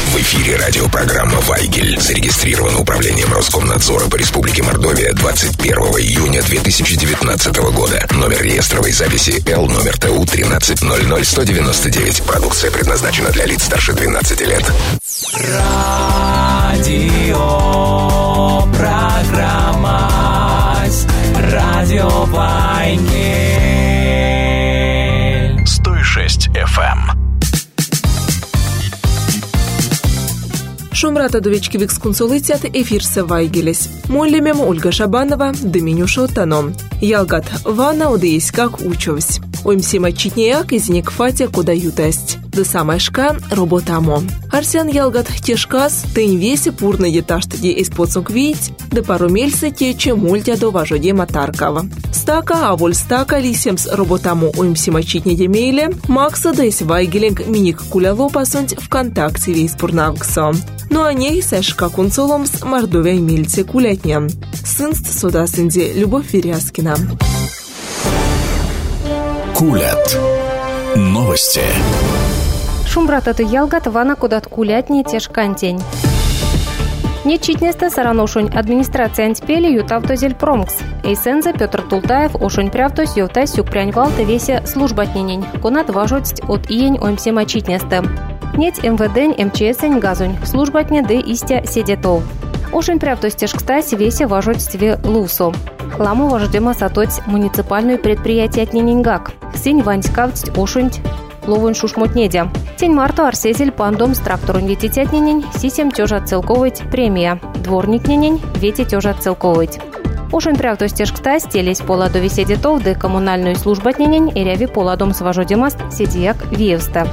В эфире радиопрограмма «Вайгель». Зарегистрирована Управлением Роскомнадзора по Республике Мордовия 21 июня 2019 года. Номер реестровой записи Л номер ТУ 1300199. Продукция предназначена для лиц старше 12 лет. Радиопрограмма «Радио Вайгель». 106 FM. Шумрата довечки викскунсолицят эфирсе Вайгелес. Моллемем Ольга Шабанова, Доминюша Таном. Ялгат Вана удеясь как учовсь. Оймсима читнеяк изник фатя куда ютесть. Да самайшка роботамо. Арсян ялгат тешкас, тынь весе пурный деташтади из подсук видеть, да пару мельса тече мультя до важоде матаркава. Стака, а воль стака лисемс роботамо оймсима читнеде мейле, Макса да из Вайгелинг миник куляло пасунть ВКонтакте весь пурнавксо. Ну а ней сэшка кунсоломс Мордовия мельце кулятня. Сынст суда сынде Любовь Веряскина. Кулят. Новости. Шумбрататы ялгат вана кудат кулятни тешкантень. Нечитнесте сараношунь администрация антипели ютавтозель промкс. Эйсензе Петр Тултаев ошунь прявтось ювтай сюкпряньвал весе службатнинень. Конат важость от иень оймсема читнесте. Неть МВДень МЧСень газунь. Службатне де истя седетов. Ошунь прявтось тешкстась весе важость ве лусо. Ламу вождема сатоть муниципальную предприятие отненингак. Синь ваньскавтсть ошунь ловунь шушмотнедя. Тень марту арсезель пандом с тракторун ветить отненень, сисем тёжа целковыть премия. Дворник ненень, вети тёжа целковыть. Ошунь прявтось тешкстась телесь поладу веседетов де коммунальную службу отненень и ряви поладом с вождемаст седияк виевста.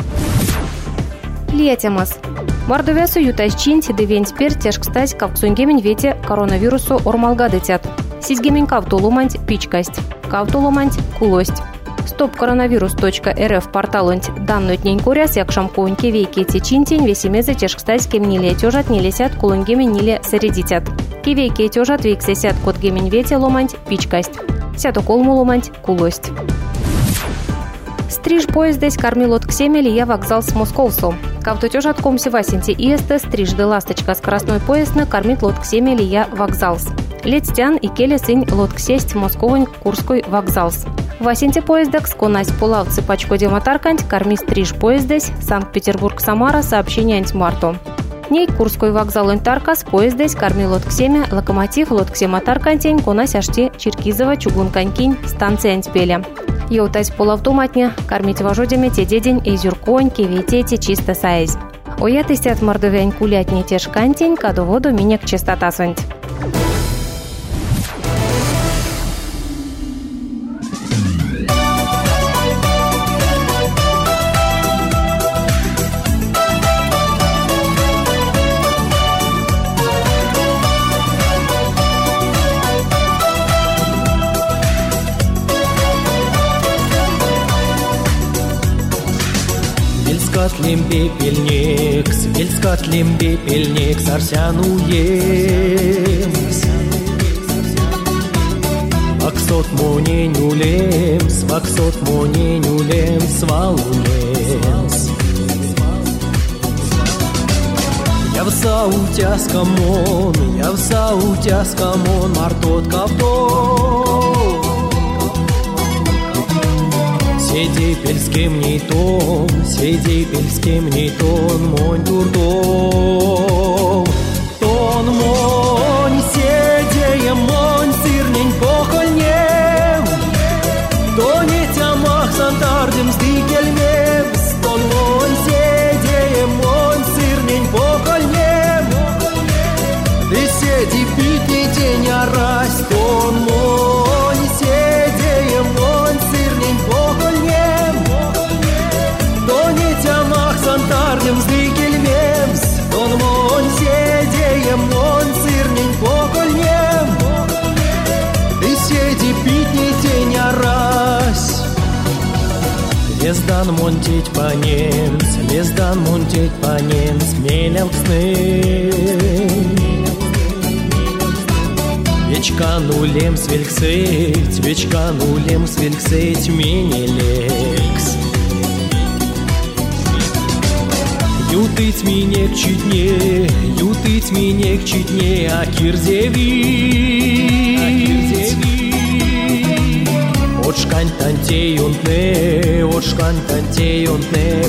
Лиятемас. Мордовясу ютайчинти де вень спер тешкстась кавцунгемень вете коронавирусу ормалгадытят. Сизгемень кавтулуманть пичкасть, кавтулуманть кулость. Stopcoronavirus.rf порталунть данную днень куряс якшам куоньке вейке течинтень весемезе тешкстась кем ниле тёжат нилесят кулонгемен ниле саредитят. Кивейке тёжат вейксесят котгемень вете ломанть пичкасть. Сято колму ломанть кулость. Стриж поездесь кормилот ксеме лия вокзал с Московсу. Кавто тёжат комси васенти иесте стриж де ласточка скоростной поезд на кормит лот ксеме лия вокзалс. Летстян и келе сынь лот ксесть Московонь Курской вокзалс. Васенте поездек сконась полавцы пачко дематарканть корми стриж поездесь Санкт-Петербург-Самара сообщение антимарту. Ней Курской вокзал интаркас поездесь корми лот ксеме локомотив лот ксематаркантень конась аште Черкизова чугунканькинь станция антипеля. Йотась полавтоматня кормить вожодями те дедень и зюрконь кивитете чисто сайз. Оятысти от мордовянь кулятни тешкантень кадоводу минек чистота сонть. Вельскатлим пепельник, сарсяну емс. Ваксот моненюлемс, валулемс. Я в саутяскамон, мартот кавто. Седипельским не тон, монь дурдом. Тон монь, седеем монь, сырнень похольнем. Тонет амах сантардем сдикельмем. Тон монь, седеем монь, сырнень похольнем. Ты седи пить не тень, а раз. Тон монь, седеем монь, сырнень похольнем. Тонет амах сантардем сдикельмем. Тон монь, седеем монь, сырнень похольнем. Ты седи пить не тень, а раз. Лездан монтить по нем, смелел сны. Вечканулем свельксыть, минелекс. Ютыть минек читне, ютыть минек читне, а кирзевить. Очкань тантеюнтне,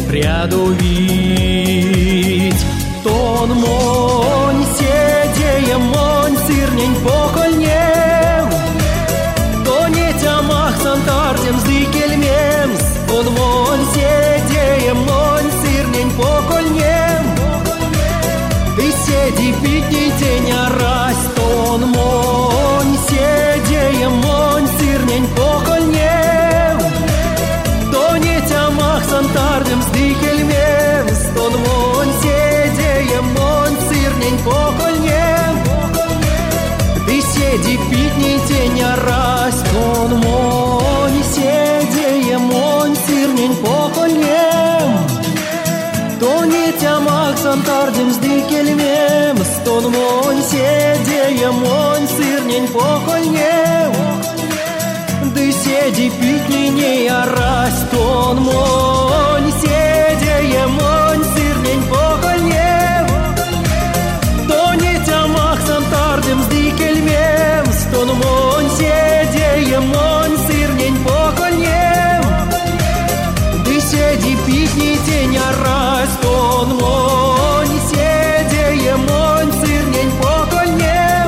прядовить. Тон монь, седея монь, сырнень покольнем. Тонетямах сантардем сдыкельмемс. Тон монь, седея монь, сырнень покольнем. Ты седи питни день арась. Тон монь, седея монь, сырнень покольнем. Тонетямах сантардем сдыкельмемс. Тон монь, седея монь, сырнень покольнем. Ты седи питни день арась. Тон монь, седея монь, сырнень покольнем. Тонетямах сантардем сдыкельмем. Стон монь, седея монь, сырнень покольнем. Ды седи питни не арась. Тон монь, седея монь, сырнень покольнем. Тонетямах сантардем сдыкельмем. Стон монь, седея монь, сырнень покольнем. Ды седи питни день арась. Тон монь, седея монь, сырнень покольнем.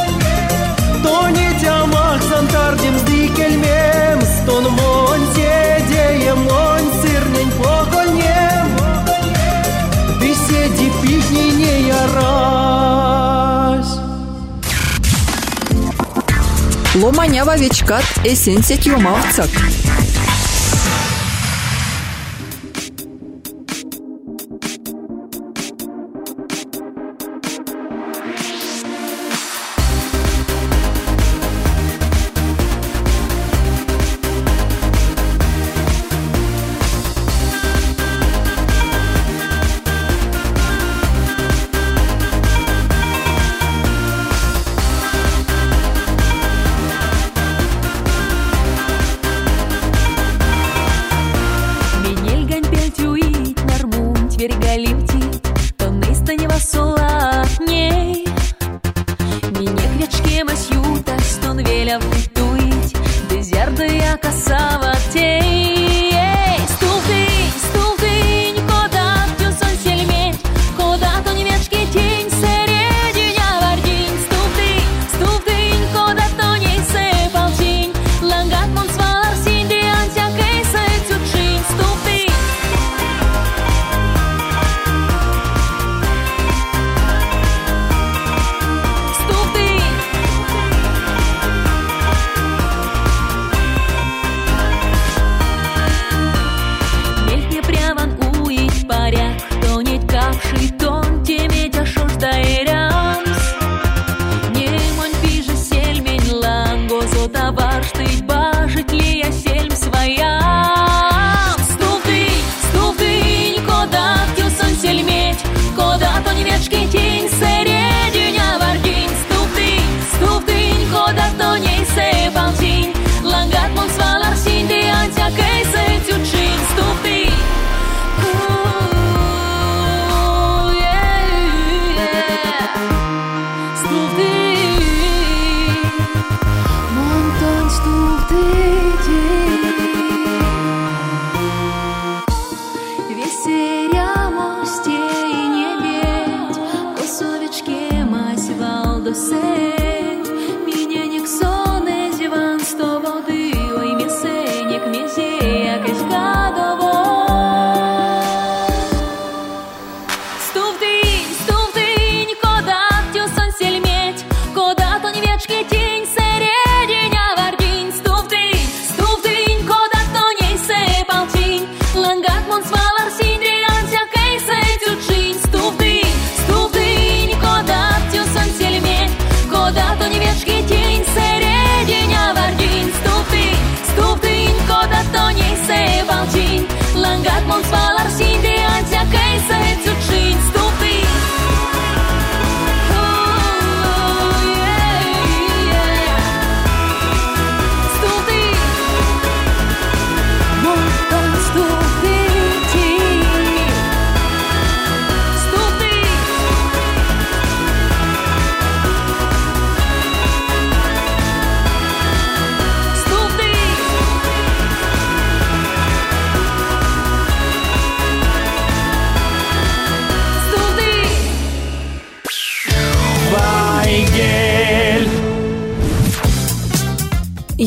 Тонетямах сантардем сдыкельмем. Стон монь, седея монь, сырнень покольнем. Ды седи питни не арась. Ломанява вечкат эсенсек юмавцак.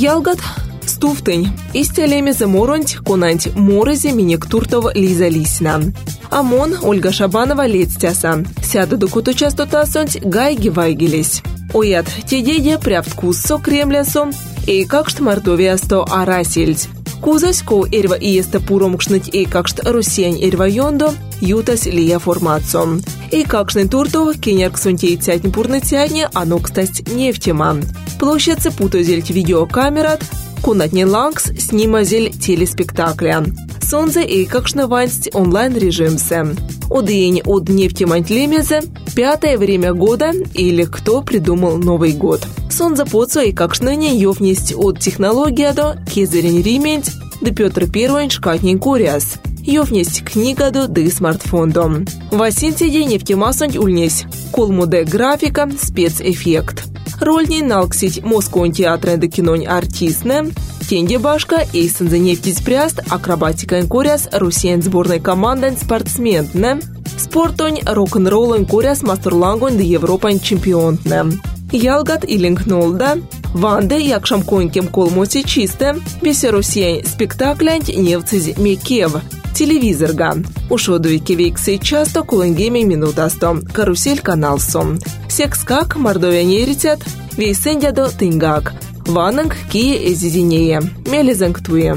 Ялгат стуфтынь. Истелеме заморонть конант морезе минек туртов Лиза Лисина. Амон Ольга Шабанова летстяса. Сяду до куту частотасонть гайги вайгелись. Оят тедеде прявткуссо кремлясо, и какшт Мордовиясто арасельць. Кузосько эрва иеста пуромкшныть и какшт Россиян эрва йондо, ютас лия формацо. И какшный турто кенерк сунтей цятни пурны цятни, анокстасть нефтема. Площадь путозельть видеокамерат, кунатни лангс снимазель телеспектакля. Сонзе и какшна вансть онлайн-режимсе. Одень от нефтеманть лемезе, 5-е время года или кто придумал Новый год. Сонзе поцо и какшныне ёвнесть от технология до кезерень римень, да Петр I шкатнень куряс. Ёвнесть книга до да смартфон до. Васинтиде нефтемасонть ульнесь. Колмуде графика, спецэффект. Рольней налксить Москвон театра да кинонь артистне, тенде башка и сензе нефтить пряст, акробатика инкоряс, Россиян сборной командань спортсменне, спортонь рок-н-роллонь коряс мастерлангонь да Европань чемпионтне. Ялгат и линкнолда, ванде якшам конькем колмоси чисте, весе Россиян спектаклянь невциз мекев. Телевизорга. Ушодуйки вейксы часто кулынгеми минутасто. Карусель каналсом. Секскак Мордовия неритят. Вейсендядо тынгак. Вананг кие эзизинее. Мелезангтуе.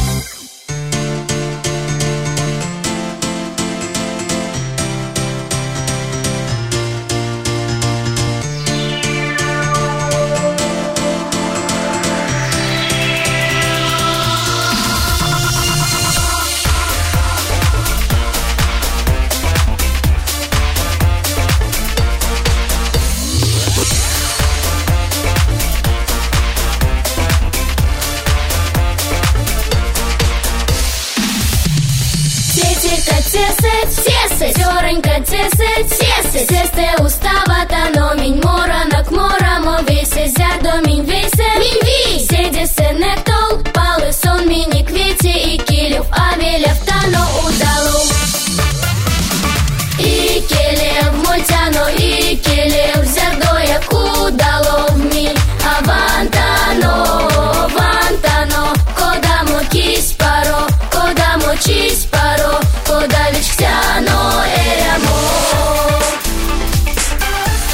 Сесте устава тано минь мора нак мора мо весе зядо минь ви седе се не тол палы сон миник вете и килев авелев тано удалу и келев мультяно и келев зядоя кудалов ми авантано вантано кодамо кис паро кодамо чис паро кодавич ктяно эрямо.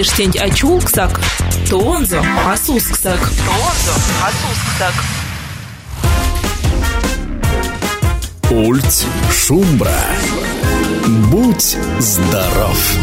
иштень ачулксак, тонзо асусксак. Ульц Шумбра. Будь здоров!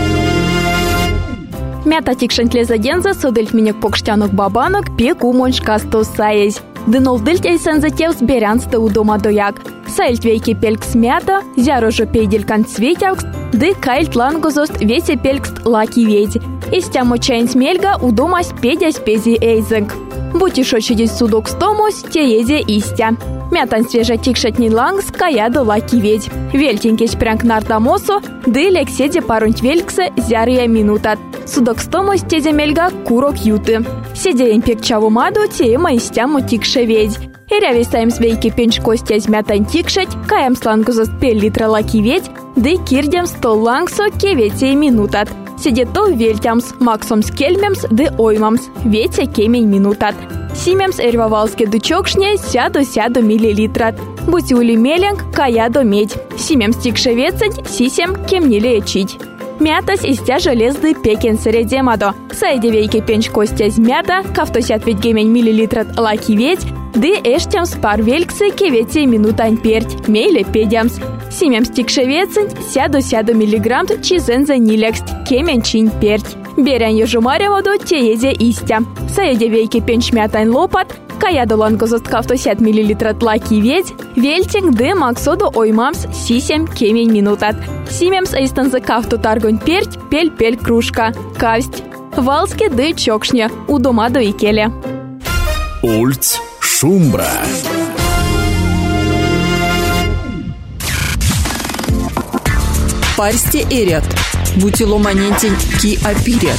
Мята тикшентлезе дензе судыль минек покштянок бабанок пеку моншкасту саез. Дынол дыль эйсензе тевс берянсты удома дояк. Сайльт вейки пелькс мята, зярожо пейделькан цветякс, ды кайльт лангозост весе пелькст лаки ведь. Истямо чайнс мельга удома спедясь пези эйзенг. Будь ишо чидись судок стомос, те езе истя. Мятан свежа тикшетни лангс каяду лаки ведь. Вельтенькесь прянк нартамосо, ды лекседе парунть вельксе зярия минутат. Судок стомос тезе мельга курок юты. Седеем пекчаву маду теема истяму тикше ведь. Эрявисаем свейки пенч костясь мятан тикшеть, каем слангузост 5 литра лаки ведь, ды кирдем 100 лангсо кевете минутат. Сидето вельтямс, максом скельмемс ды оймамс, ветя кемень минутат. Симемс эрвавалске дучокшне сяду миллилитрат. Будь ули меленг, каядо медь. Симемс тикше вецень, сисем кемнили ечить. Мятас истя железды пекен средемадо. Сайдевейки пенч костясь мята, кавтосят ведь гемень миллилитрат лаки ведь, ды эштямс пар вельксы кевете минутань перть, мейле педямс. Симемс тикше вецень, сяду миллиграмм чизензе нилекст, кемен чинь перть. Берен ежумареводу теезе истя. Сайдевейки пенч мятань лопат, каяду лангозост кавтосят миллилитрат лаки ведь, вельтинг ды максоду оймамс сисем кемень минутат. Симемс эйстензе кавту таргонь перть, пель кружка, кавсть. Валске ды чокшня, удома до икеле. Ульц Шумбра. Парсте эрят. Бутило манентень ки апирят.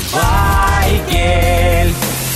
Вайгель.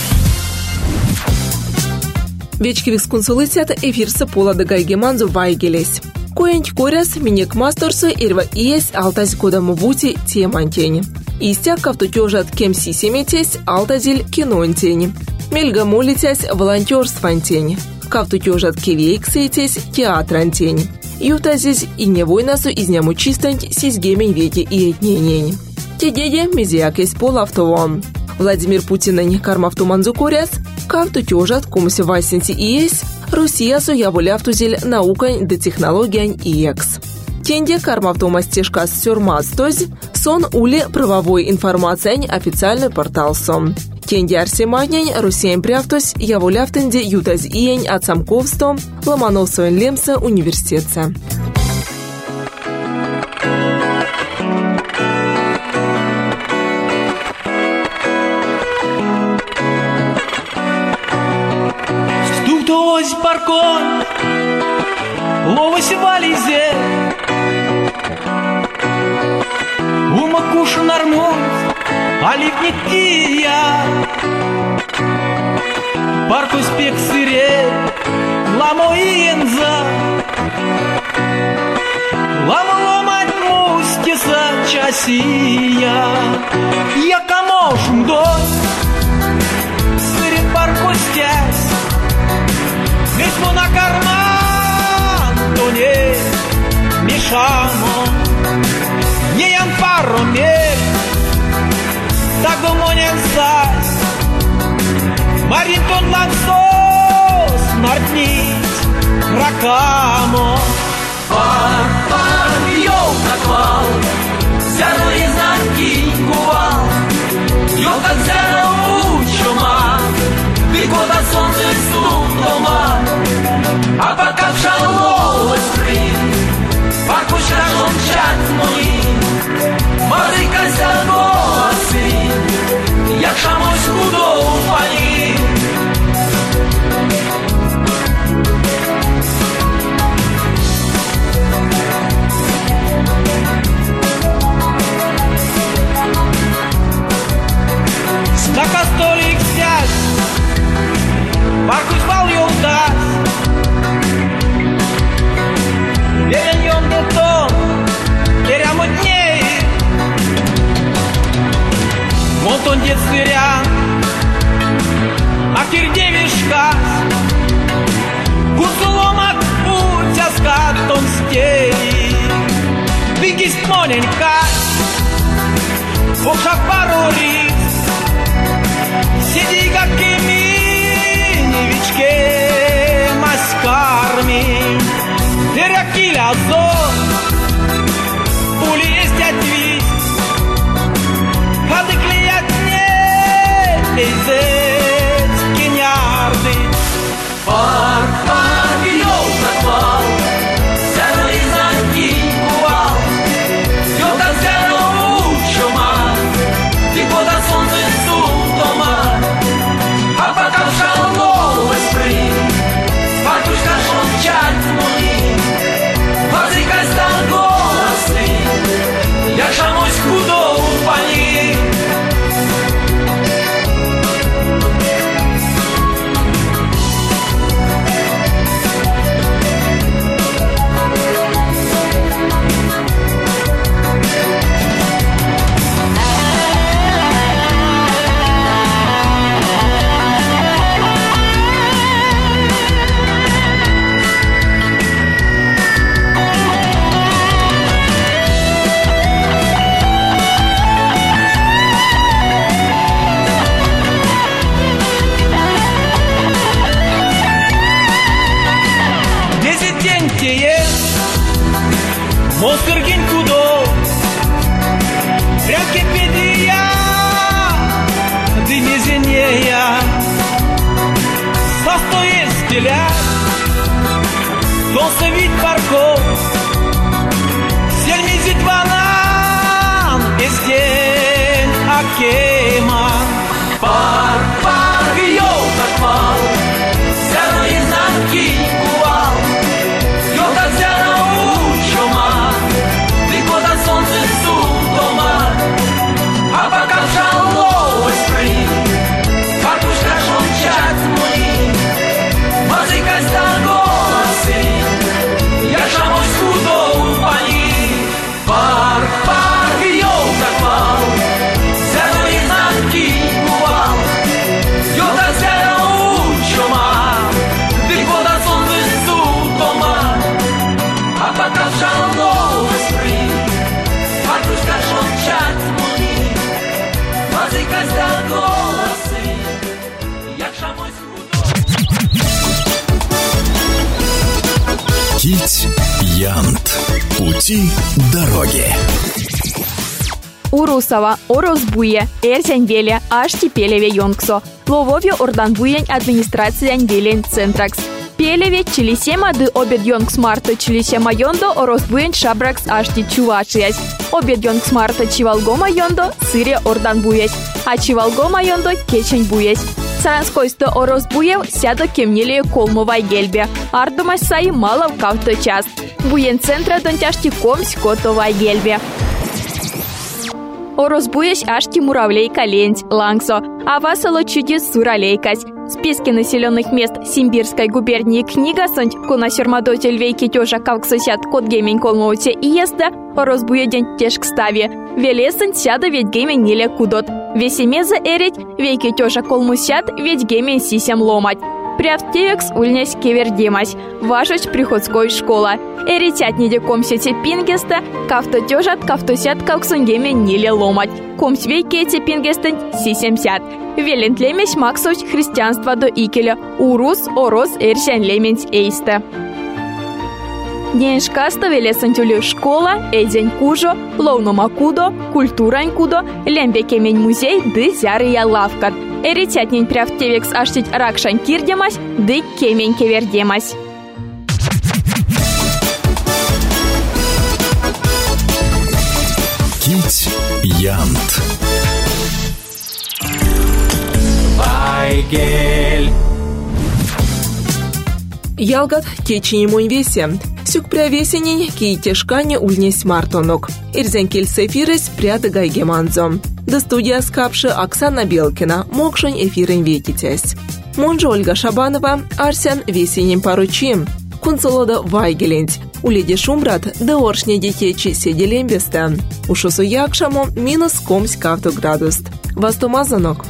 Вечкивикс консулицията эфирса полада гайгеманзу Вайгелес. Коенч коряс минек масторсу ирва иес алтаз кодаму вути темантени. Истя кавтутёжат кемси семетес алтазиль кинонтени. Мельга молитясь волонтерствантени. Кавтутёжат кевейксейтес театрантени. Ютазис и не войнасу изняму чистант сизгемень веки и этненени. Те деде мизиакес полавтовом. Владимир Путин кармавтуманзу коряс, кавтутёжат комусе васенси иес, Россия суявулявтузель наукань да технологиян иекс. Тенде кармавтома стежкас сюрмастоз, сон уле правовой информациянь официальный портал сон. Тенде арсеманянь Россиям прявтусь явулявтенде ютаз иянь отсамковсто Ломоносовен лемса университетса. Стуктось паркон, ловося вализе, умакушу нормоз, оливнития. Паркус пек сыре, ламоиенза, ламоломать мустиса часия. Я камошум дой, сыре паркустясь, ведь на карман, то не мешамо, не янпаро мель, так гомонен сась, маринтон лансос, нартнить, ракамо. Пар, ёлка квал, зяно рязанки кувал, ёлка зяно учума, ты года солнце стук дома, а пока вшаловалась прым, паркушка жончат мои, мазыка зяносы, як шамось худо упали. На костолик сядь, паркусь вал ёлдас, вереньем детон, перямутнеет, вот он дед стыря, а кирдевишка, гусуломак путь, а скатом стей, бигист моненька, вокшак пару рис, сиди как кеминевичке маскарми, терякиля зон, ули есть отвис, хады клеят не лезет кинярды. Пар, ёлка квал, зяно рязанки кувал, ёлка зяно учума, ты года солнце стук дома, а пока вшаловалась прым, паркушка жончат мои, мазыка стал голосы, як шамось худо упали. Мосыргин кудо, пряки педия, дымезенея, состоит стиля, толстый вид парков, сельмизит банан, эстень акема. Пар, ёлка квал, зяно рязанки кувал, ёлка зяно учума, ты года солнце стук дома, а пока вшаловалась Кить-Янт. Пути дороги. Урусова, Орозбуе, Эрзянвеле, Аштипелеве Йонксо, Ловове Орданбуень администрация Анвелен Центракс. Пелеве Чилисема ды обед Йонкс Марта Чилисема Йондо Орозбуень Шабракс Ашти Чувашиясь. Обед Йонкс Марта Чивалгома Йондо Сыре Орданбуясь, а Чивалгома Йондо Кечень Буясь. Саранскойсто Орозбуев сядо кемнили Колмовай Гельбе. Ардумась сай малов кавто час. Буен центра донтяшти комсь котовай Гельбе. Орозбуясь ашти муравлейка ленть, лангсо, а васало чудес суралейкась. Списки населенных мест Симбирской губернии книга сонть куна сюрмадотель вейки тёжа кавксосят кот геймень колмоуте и еста, Орозбуя день тешк стави. Велесен сяда ведь геймень ниле кудот. Весемеза эрить, вейки тёжа колмусят, ведь геймень сисем ломать. Прявтевекс ульнясь кевердемась, вашуч приходской школа. Эритят неде комсете пингеста, кавто тёжат, кавто сят кавксунгеме ниле ломать. Комс вейкете пингестен сисемсят. Велен тлемесь максуч христианство до икеля, урус, ороз, эрсян леменс эйста. День шкаста велесен тюлю школа, эдень кужо, ловнома кудо, культурань кудо, лембе кемень музей, ды зяры я лавкат. Эритятнень прявтевекс аштить ракшань кирдемась, ды кемень кевердемась. Кить-Янт. Вайгель. Ялгат кечини мой весе. Сюк прявесенень киитешкане ульнесь мартонок. Ирзенкель сефирес пряды гайгеманзо. До студия скапши Оксана Белкина, мокшень эфирен ветитесь. Монжа Ольга Шабанова, Арсян весенним поручим. Кунцелода Вайгеленть. Уледи шумбрат, да оршне детечи седелембеста. Ушосу якшамо минус комсь кавто градуст. Вастомазанок.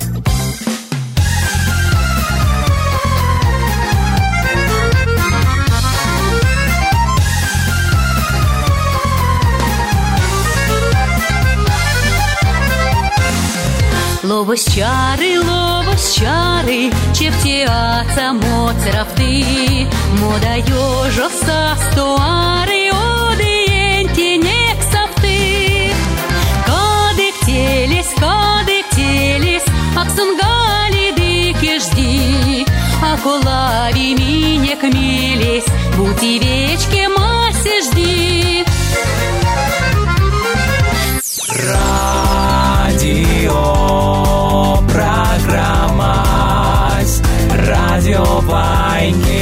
Ловос чары, чевтеаца моцерафты, мода ёжо састуары, одиенти нексафты. Кадык телес, аксунгали дыки жди, а колави минек милес, бути вечке массе жди. Радио программа Радио Вайгель.